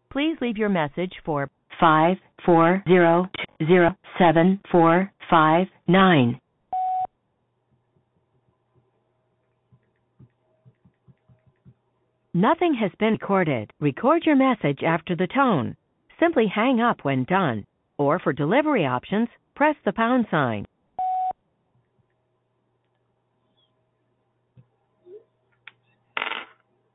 Please leave your message for 540-07459. Nothing has been recorded. Record your message after the tone. Simply hang up when done. Or for delivery options, press the pound sign.